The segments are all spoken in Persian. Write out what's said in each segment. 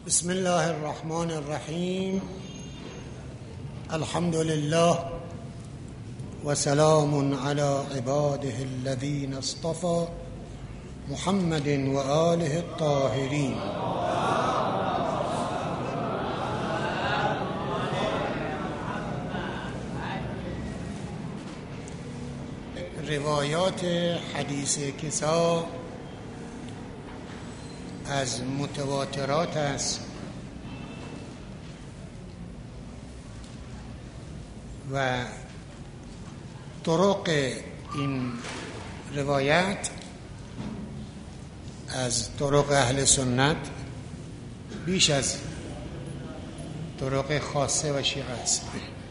بسم الله الرحمن الرحیم. الحمد لله وسلام على عباده الذين اصطفى محمد وآله الطاهرين. روایات حدیث کسا از متواترات است و طرق این روایت از طرق اهل سنت بیش از طرق خاصه و شیعه است.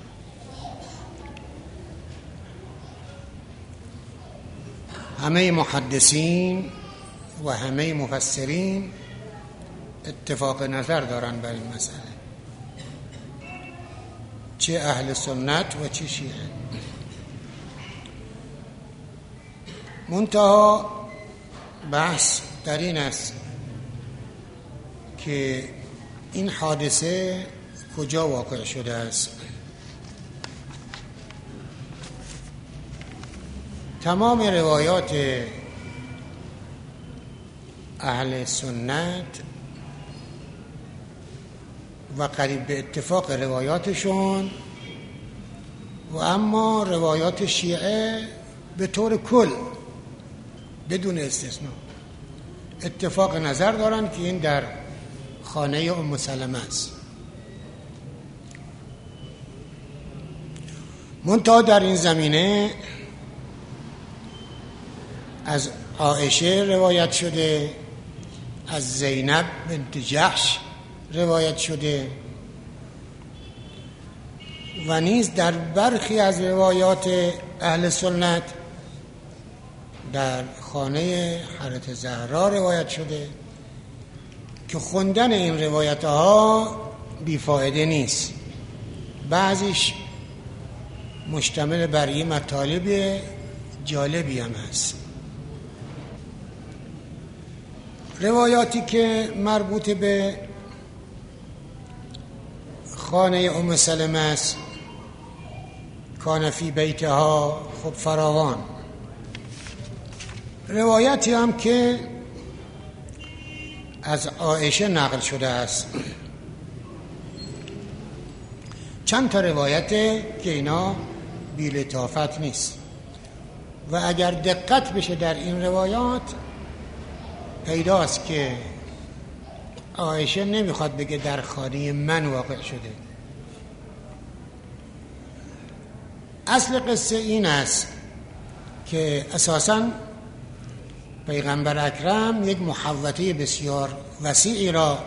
همه محدثین و همه مفسرین اتفاق نظر دارن بر این مسئله، چه اهل سنت و چه شیعه. منتها بحث در این است که این حادثه کجا واقع شده است. تمام روایات اهل سنت و قریب به اتفاق روایاتشون و اما روایات شیعه به طور کل بدون استثناء اتفاق نظر دارن که این در خانه ام سلمه است. منتها در این زمینه از عایشه روایت شده، از زینب بنت جحش روایت شده و نیز در برخی از روایات اهل سنت در خانه حضرت زهرا روایت شده که خوندن این روایت ها بیفایده نیست. بعضیش مشتمل بر یه مطالب جالبی هم هست. روایاتی که مربوط به خانه ام سلمه است، کان فی بیتها، خب فراوان. روایتی هم که از عایشه نقل شده است، چند تا روایته که اینا بی لطافت نیست و اگر دقت بشه در این روایات پیداست که عایشه نمیخواد بگه در خانه من واقع شده. اصل قصه این است که اساساً پیغمبر اکرم یک محوطه بسیار وسیعی را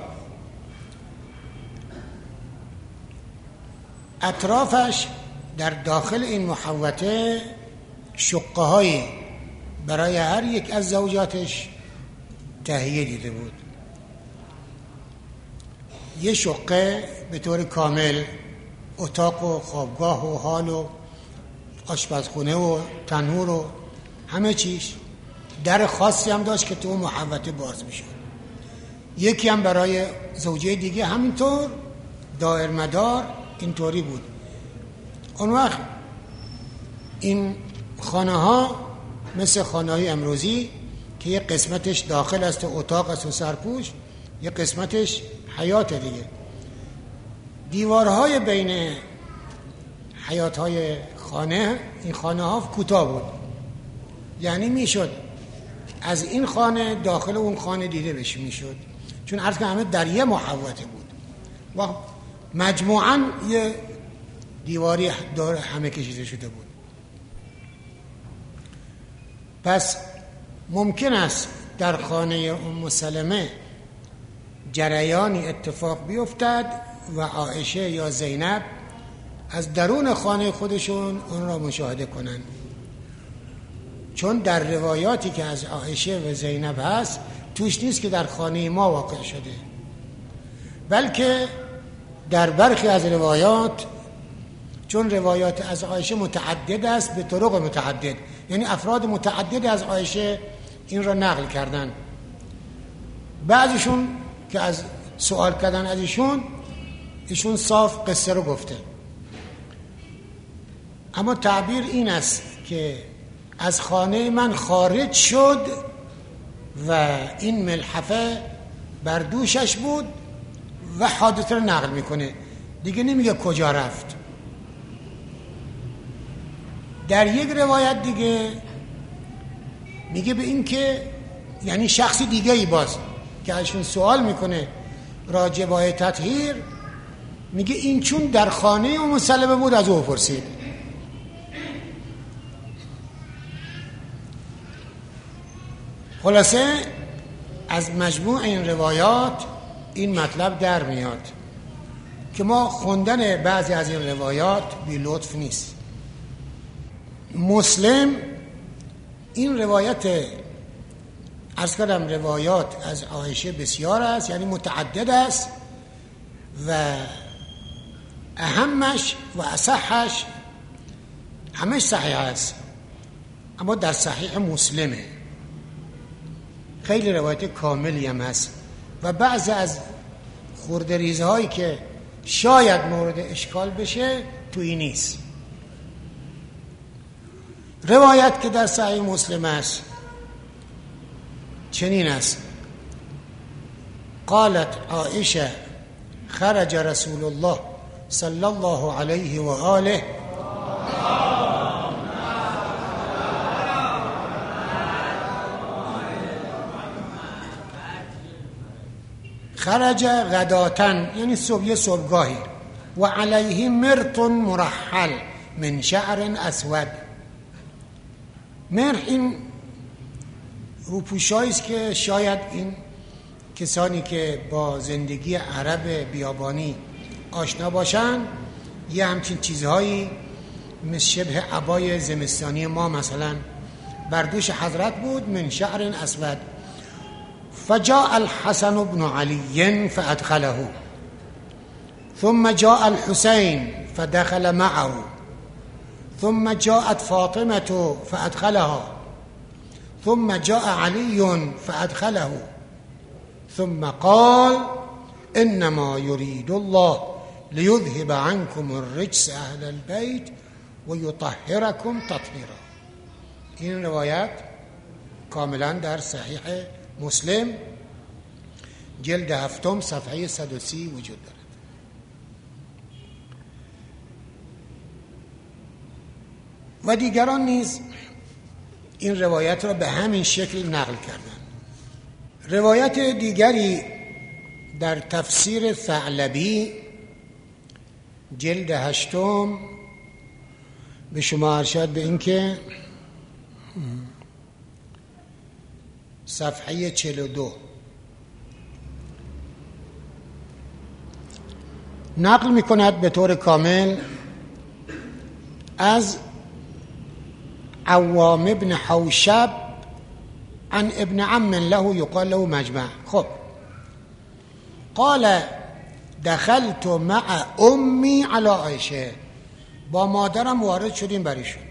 اطرافش در داخل این محوطه شقه هایی برای هر یک از زوجاتش تهیه دیده بود. یه شقه به طور کامل اتاق و خوابگاه و حال و آشپزخونه و تنور و همه چیز، در خاصی هم داشت که تو محوطه باز میشد. یکی هم برای زوجه دیگه همینطور دائر مدار اینطوری بود. اون وقت این خانه ها مثل خانه های امروزی که یه قسمتش داخل است و اتاق است و سرپوش، یه قسمتش حیات دیگه. دیوارهای بین حیاتهای خانه، این خانه ها کوتاه بود، یعنی میشد از این خانه داخل اون خانه دیده بشه میشد، چون عرض که همه در یه محوطه بود و مجموعاً یه دیواری دور همه کشیده شده بود. پس ممکن است در خانه ام سلمه جریانی اتفاق بیفتد و عایشه یا زینب از درون خانه خودشون اون را مشاهده کنند، چون در روایاتی که از عایشه و زینب هست توش نیست که در خانه ما واقع شده، بلکه در برخی از روایات، چون روایات از عایشه متعدد است به طرق متعدد، یعنی افراد متعدد از عایشه این را نقل کردن. بعضیشون که از سوال کردن از ایشون صاف قصه رو گفته. اما تعبیر این است که از خانه من خارج شد و این ملحفه بر دوشش بود و حادثه رو نقل میکنه، دیگه نمیگه کجا رفت. در یک روایت دیگه میگه به این که یعنی شخصی دیگه ای باز که ازشون سوال میکنه راجع به تطهیر، میگه این چون در خانه ام سلمه بود از او پرسید. خلاصه از مجموع این روایات این مطلب در میاد که ما خوندن بعضی از این روایات بی لطف نیست. مسلم این روایت عرض کردم روایات از عایشه بسیار است، یعنی متعدد است و اهمش و اصحش همش صحیح است، اما در صحیح مسلمه. خیلی روایت کاملی هم هست و بعضی از خردریزهایی که شاید مورد اشکال بشه توی نیست. روایت که در صحیح مسلم است چنین است: قالت عائشه خرج رسول الله صلی الله علیه و آله خرج غداتن، یعنی صبحگاهی، و علیه مرط مرحل من شعر اسود. مرح این روپوشایی است که شاید این کسانی که با زندگی عرب بیابانی آشنا باشن یه همچین چیزهایی مثل شبه عبای زمستانی ما مثلا بر دوش حضرت بود، من شعر اسود. فجاء الحسن بن علي فأدخله، ثم جاء الحسين فدخل معه، ثم جاءت فاطمة فأدخلها، ثم جاء علي فأدخله، ثم قال إنما يريد الله ليذهب عنكم الرجس أهل البيت ويطهركم تطهيرا. این روایت کاملا در صحیح مسلم جلد 7 صفحه 130 وجود دارد. و دیگران نیز این روایت را به همین شکل نقل کردند. روایت دیگری در تفسیر ثعلبی جلد 8 به شما ارشاد به این که صفحه 42 نقل می کند به طور کامل از عوام ابن حوشب عن ابن عم له يقال له مجمع. خب قال دخلت مع امي على عائشه، با مادرم وارد شدیم بریشون.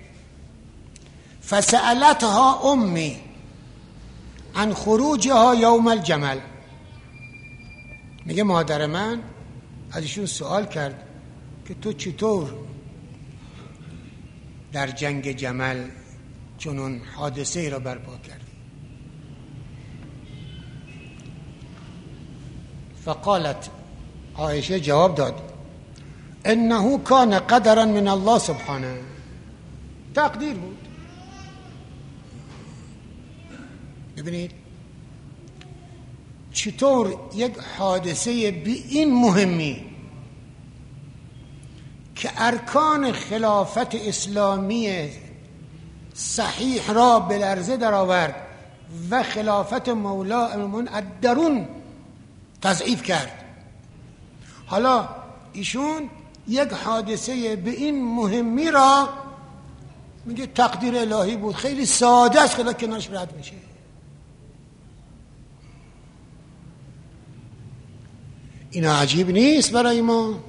فسألتها امي عن خروجها یوم الجمل، میگه مادر من ازشون سوال کرد که تو چطور در جنگ جمل چنون حادثه ای را برپا کرد. فقالت عایشه جواب داد انه کان قدرا من الله سبحانه، تقدیر بود. ببینید چطور یک حادثه بی این مهمی که ارکان خلافت اسلامی صحیح را به لرزه در آورد و خلافت مولا امامون از درون تضعیف کرد. حالا ایشون یک حادثه به این مهمی را میگه تقدیر الهی بود، خیلی ساده است، خیلی کنارش رد میشه. اینا عجیب نیست برای ما؟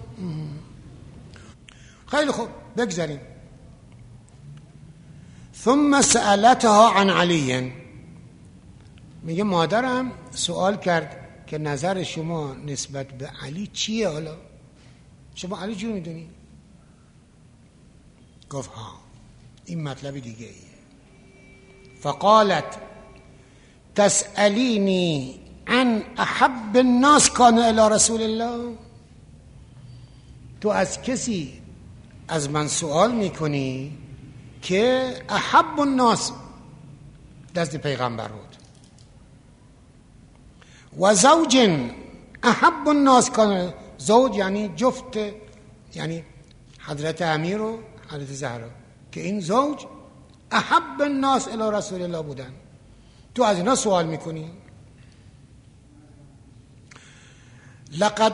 خیلی خوب بگذاریم. ثم سألتها عن علی، میگه مادرم سوال کرد که نظر شما نسبت به علی چیه؟ حالا شما علی جو میدونی؟ گفت ها، این مطلب دیگه ایه. فقالت تسألینی عن احب الناس کان الی رسول الله، تو از کسی از من سوال میکنی که احب الناس دست پیغمبر بود، و زوج احب الناس کان، زوج یعنی جفت، یعنی حضرت امیر و حضرت زهرا، که این زوج احب الناس الی رسول الله بودن، تو از اینا سوال میکنی؟ لقد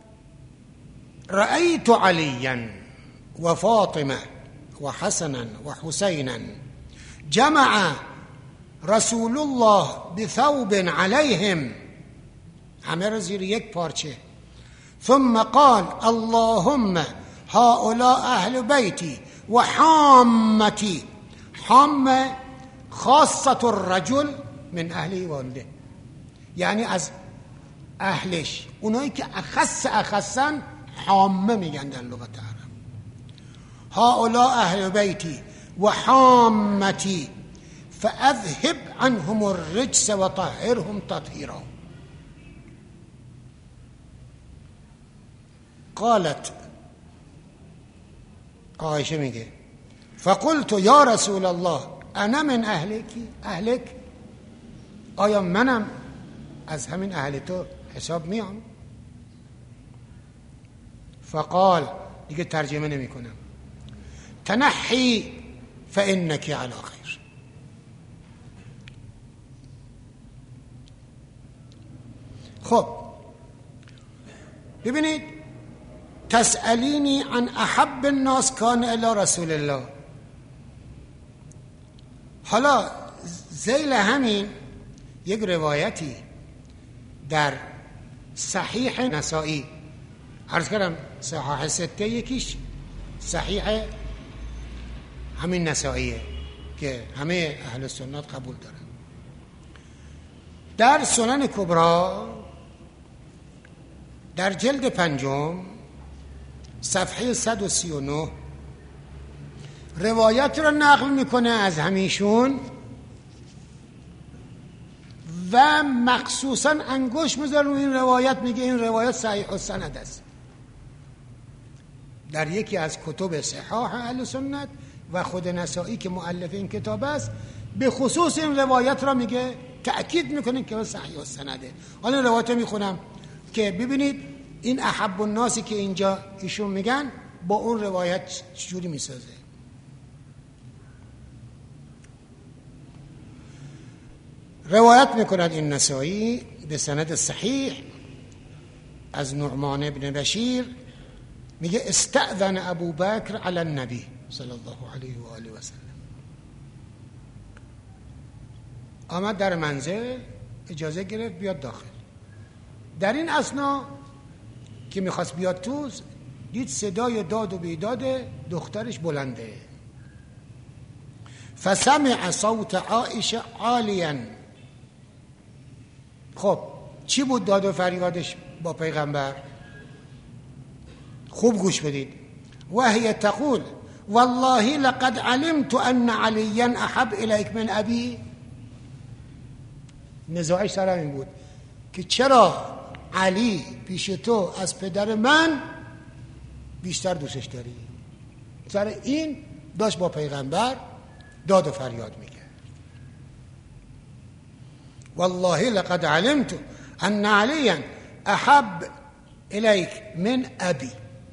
رأيت عليا وفاطمة وحسنا وحسينا جمع رسول الله بثوب عليهم، همه را زیر یک پارچه، ثم قال اللهم هؤلاء اهل بیتی و حامتی، حام خاصة الرجل من اهله و ولده، یعنی از اهلش، اونایی که اخصن حامه میگن در لغت عرب. هؤلاء اهل بیتی و حامتی فاذهب عنهم الرجس و طهرهم تطهیرا. قالت، عایشه میگه فقلت یا رسول الله انا من اهلک، آیا منم از همین اهل تو حساب میام؟ فقال، دیگه ترجمه نمی کنم، تنحی فانک علی خیر. خب ببینید، تسألینی عن احب الناس کان الی رسول الله. حالا ذیل همین یک روایتی در صحیح نسائی، عرض کردم صحاح سته، یکیش صحیح همین نسائیه که همه اهل سنت قبول دارن. در سنن کبرا در جلد 5 صفحه 139 روایت را نقل میکنه از همیشون و مخصوصا انگوش میذاره روی این روایت، میگه این روایت صحیح السند است. در یکی از کتب صحاح اهل سنت و خود نسائی که مؤلف این کتاب است، به خصوص این روایت را میگه، تأکید میکنه که صحیح السنده. حالا روایت میخونم که ببینید این احب الناسی که اینجا ایشون میگن با اون روایت چجوری میسازه. روایت میکند این نسائی به سند صحیح از نعمان بن بشیر، میگه استأذن ابو بکر علی النبی صلی الله علیه و آله و سلم، آمد در منزل، اجازه گرفت بیاد داخل. در این اثنا که میخواست بیاد تو، دید صدای داد و بیداد دخترش بلنده. فسمع صوت عائشه عالیا. خب چی بود داد و فریادش با پیغمبر؟ خوب گوش بدید. وهي تقول والله لقد علمت ان عليا احب اليك من ابي. نزاعش سر این بود که چرا علی پیش تو از پدر من بیشتر دوستش داری. سر این داشت با پیغمبر داد و فریاد میکرد. والله لقد علمت ان عليا احب اليك من ابي.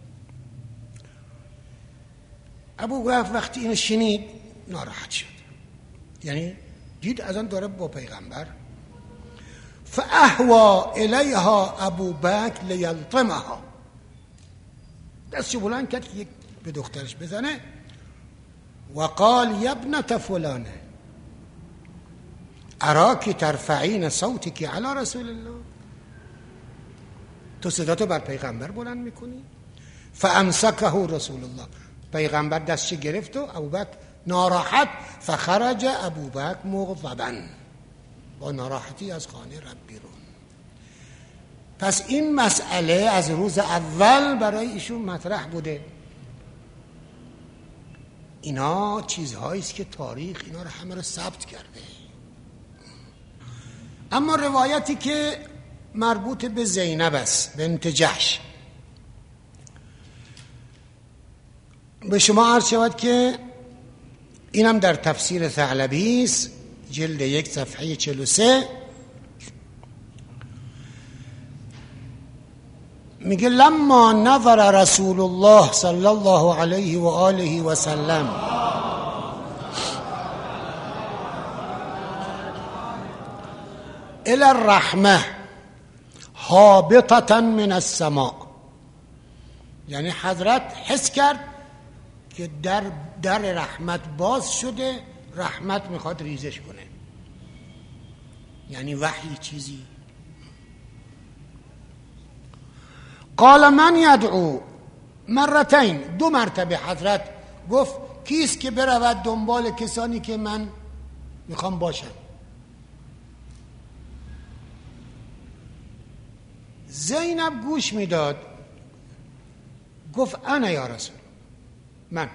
ابو بکر وقتی اینو شنید ناراحت شد، یعنی دید از آن داره با پیغمبر. فاهوى الیها ابو بکر لیلطمها، دستشو بلند کرد که به دخترش بزنه. و قال یا ابنة فلانه اراکی ترفعین صوتك علی رسول الله، تو صداتو بر پیغمبر بلند میکنی. فامسکه رسول الله، پیغمبر دستش گرفت و ابوبکر ناراحت. فخرج ابوبکر مغضبا، با ناراحتی از خانه رفت بیرون. پس این مسئله از روز اول برای ایشون مطرح بوده. اینا چیزهایی است که تاریخ اینا رو همه رو ثبت کرده. اما روایتی که مربوط به زینب است بنت جحش، به شما عرض شود که اینم در تفسیر ثعلبی است، جلد 1 صفحه 43. میگه لما نظر رسول الله صلی الله علیه و آله و سلم الى الرحمه هابطه من السماء، یعنی حضرت حس کرد که در رحمت باز شده، رحمت میخواد ریزش کنه، یعنی وحی چیزی. قال من یدعو مرتين، 2 مرتبه حضرت گفت کیست که برود دنبال کسانی که من میخوام باشم. زینب گوش میداد، گفت انا یا رسول من.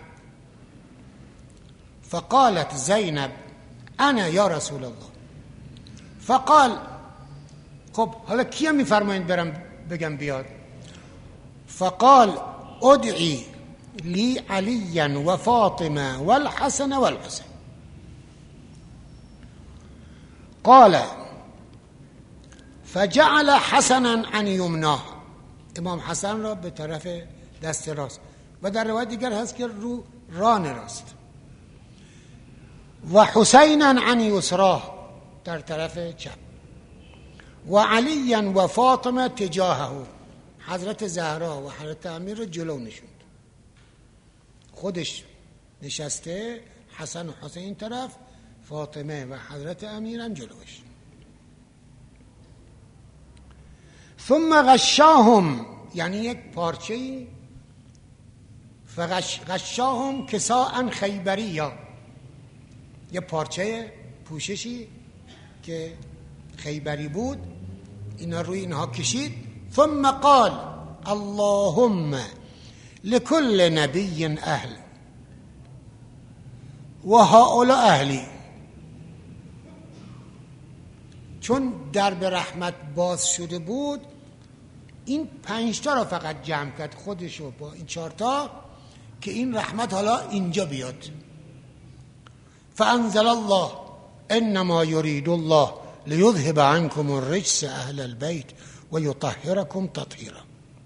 فقالت زینب انا یا رسول الله. فقال خب حالا کیا میفرمایید برم بگم بیاد؟ فقال ادعی لی علی و فاطمه والحسن والحسین. قال فجعل حسنا عن یمناه، امام حسن را به طرف دست راست، و در روایت دیگر هست که رو ران راست، و حسینا عن یسراه، در طرف چپ، و علی و فاطمه تجاهه، حضرت زهرا و حضرت امیر رو جلو نشوند، خودش نشسته، حسن و حسین طرف، فاطمه و حضرت امیر هم جلوش. ثم غشاهم، یعنی یک پارچه‌ای، غشاهم کساء خیبریا، یه پارچه پوششی که خیبری بود، اینا روی اینها کشید. ثم قال اللهم لكل نبی اهل و هؤلاء اهلی. چون درب رحمت باز شده بود، این 5 تا را فقط جمع کرد، خودشو با این 4 تا، که این رحمت حالا اینجا بیاد. فانزل الله انما يريد الله ليذهب عنكم الرجس اهل البيت ويطهركم تطهيرا.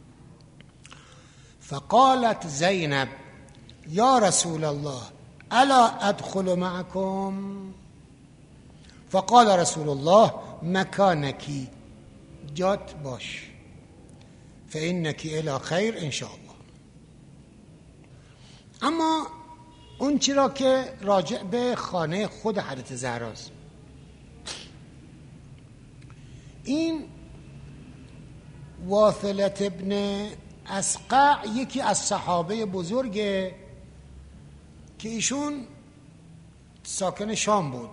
فقالت زينب يا رسول الله الا ادخل معكم؟ فقال رسول الله مكانك، جات باش، فإنك الى خیر ان شاء الله. اما اون چرا که راجع به خانه خود حضرت زهراست، این واثلة ابن اسقع یکی از صحابه بزرگه که ایشون ساکن شام بود.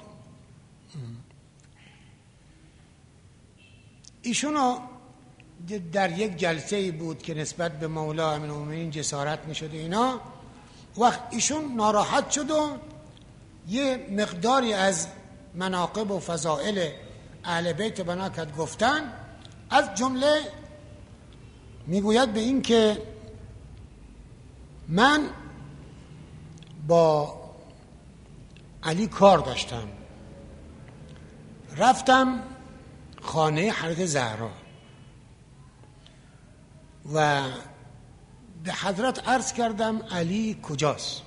ایشونو در یک جلسه بود که نسبت به مولا امیرالمومنین جسارت می‌شد اینا، وقت ایشون ناراحت شد و یه مقداری از مناقب و فضائل اهل بیت بنا کرد گفتن. از جمله میگوید به این که من با علی کار داشتم، رفتم خانه حضرت زهرا و به حضرت عرض کردم علی کجاست.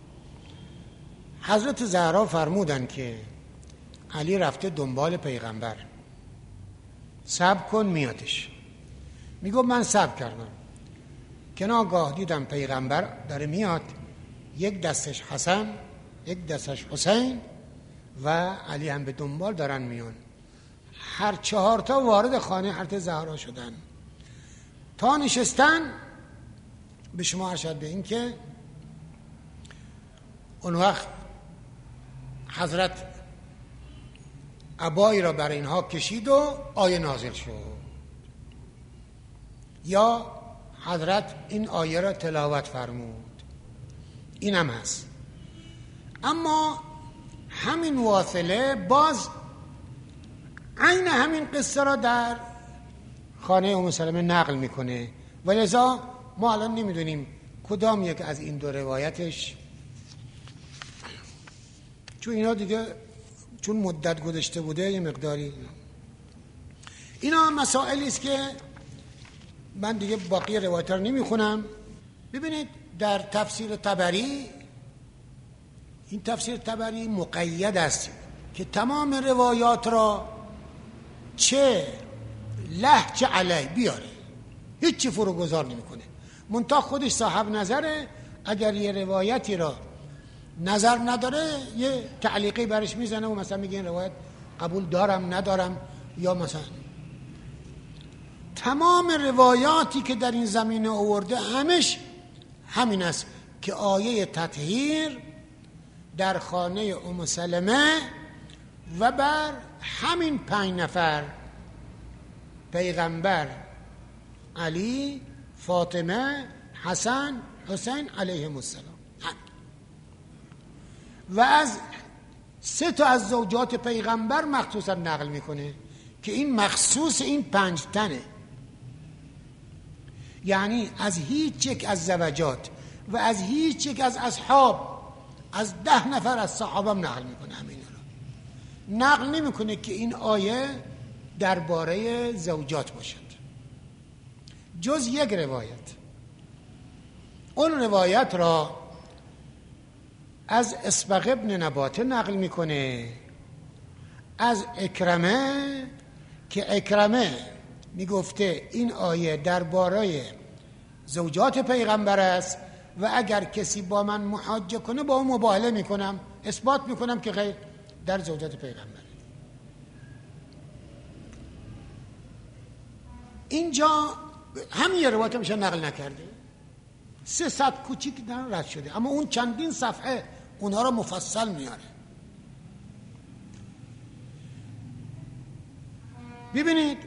حضرت زهرا فرمودن که علی رفته دنبال پیغمبر، صبر کن میادش. میگو من صبر کردم که ناگاه دیدم پیغمبر داره میاد، یک دستش حسن، یک دستش حسین و علی هم به دنبال دارن میان. هر 4 تا وارد خانه حضرت زهرا شدن تا نشستن. به شما ارشد به این که اون وقت حضرت عبایی را برای اینها کشید و آیه نازل شد. یا حضرت این آیه را تلاوت فرمود. این هم هست. اما همین واصله باز عین همین قصه را در خانه ام سلمه نقل میکنه و لذا ما الان نمیدونیم کدام یک از این دو روایتش، چون اینا دیگه چون مدت گذشته بوده یه مقداری. اینا مسائلی است که من دیگه باقی روایت رو نمیخونم. ببینید در تفسیر طبری، این تفسیر طبری مقید است که تمام روایات را چه لهجه علی بیاره، هیچی فروگذار نمیکنه. منتها خودش صاحب نظره، اگر یه روایتی را نظر نداره یه تعلیقی برش میزنه و مثلا میگه این روایت قبول دارم ندارم، یا مثلا تمام روایاتی که در این زمینه آورده همش همین است که آیه تطهیر در خانه ام سلمه و بر همین 5 نفر پیغمبر، علی، فاطمه، حسن، حسین علیهم السلام، و از 3 تا از زوجات پیغمبر مخصوصا نقل میکنه که این مخصوص این 5 تنه، یعنی از هیچ یک از زوجات و از هیچ یک از اصحاب، از 10 نفر از صحابه نقل میکنه. همین رو نقل نمیکنه که این آیه درباره زوجات باشد، جز یک روایت. اون روایت را از اسبغ ابن نباته نقل میکنه از اکرمه، که اکرمه میگفته این آیه درباره زوجات پیغمبر است و اگر کسی با من محاجه کنه با اون مباهله میکنم، اثبات میکنم که خیر در زوجات پیغمبر. اینجا همین یه روایت میشه نقل نکرده، 300 کوچیک در رد شده، اما اون چندین صفحه اونها را مفصل میاره. ببینید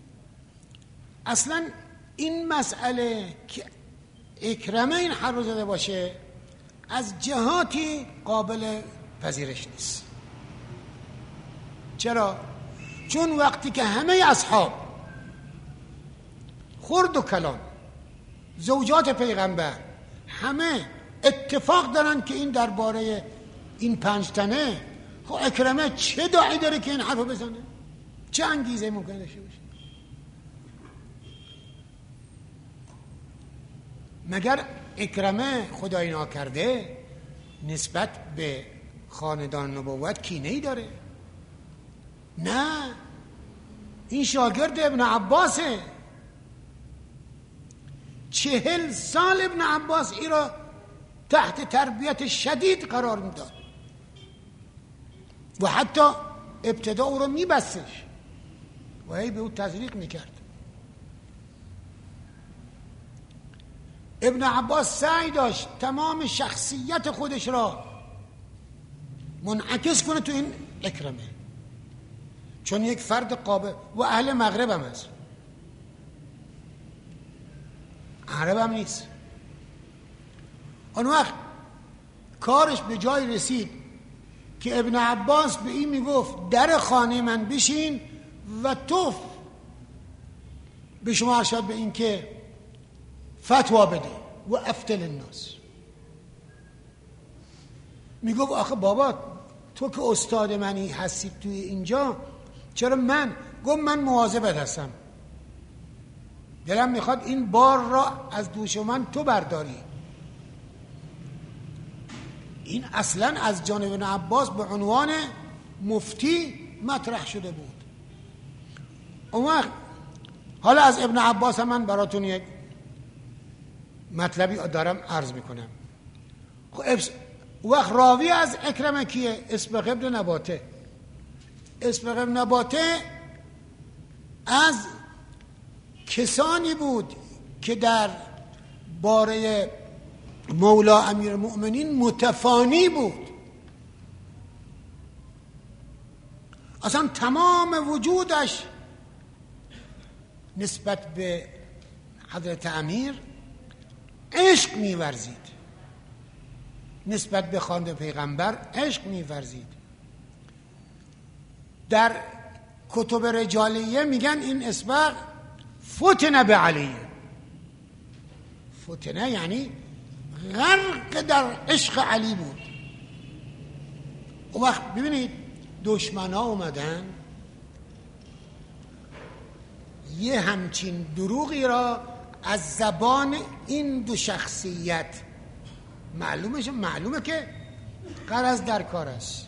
اصلا این مسئله که اکرمه این حرف رو زده باشه از جهاتی قابل پذیرش نیست. چرا؟ چون وقتی که همه اصحاب خرد و کلان زوجات پیغمبر همه اتفاق دارن که این درباره این 5 تنه، خب اکرمه چه داعی داره که این حرفو بزنه؟ چه انگیزه ممکنه داشته باشه؟ مگر اکرمه خدای ناکرده نسبت به خاندان نبوت کینه‌ای داره؟ نه، این شاگرد ابن عباسه. 40 سال ابن عباس ای را تحت تربیت شدید قرار میداد و حتی ابتدا او را میبستش و هی به او تزریق میکرد. ابن عباس سعی داشت تمام شخصیت خودش را منعکس کنه تو این اکرمه، چون یک فرد قابل و اهل مغرب هم هست، عرب هم نیست. اون وقت کارش به جای رسید که ابن عباس به این میگفت در خانه من بشین و تو به شما ارشاد به این که فتوا بده و افتل الناس. میگفت آخه بابا تو که استاد منی هستی توی اینجا، چرا من؟ گفت من مواظبت هستم، دلم میخواد این بار را از دوش من تو برداری. این اصلا از جانب ابن عباس به عنوان مفتی مطرح شده بود. اون وقت حالا از ابن عباس من براتون یک مطلبی دارم عرض میکنم. وقت راوی از اکرمه کیه؟ اسبغ ابن نباته. اسبغ ابن نباته از کسانی بود که در باره مولا امیر المؤمنین متفانی بود، اصلا تمام وجودش نسبت به حضرت امیر عشق می‌ورزید نسبت به خانه پیغمبر، عشق می‌ورزید. در کتب رجالیه میگن این اسبق فتنه به علیه. فتنه یعنی غرق در عشق علی بود. اون وقت ببینید دشمن ها اومدن یه همچین دروغی را از زبان این دو شخصیت معلومه که غرض در کار است.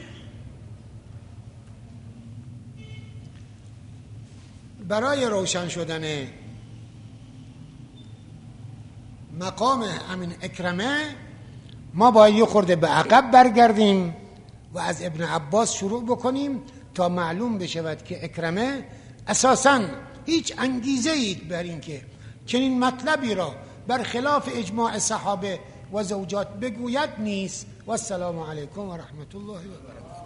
برای روشن شدن مقام همین اکرمه ما باید یه خورده به عقب برگردیم و از ابن عباس شروع بکنیم تا معلوم بشود که اکرمه اساساً هیچ انگیزه‌ای بر این که چنین مطلبی را بر خلاف اجماع صحابه و زوجات بگوید نیست. و السلام علیکم و رحمت الله و برکاته.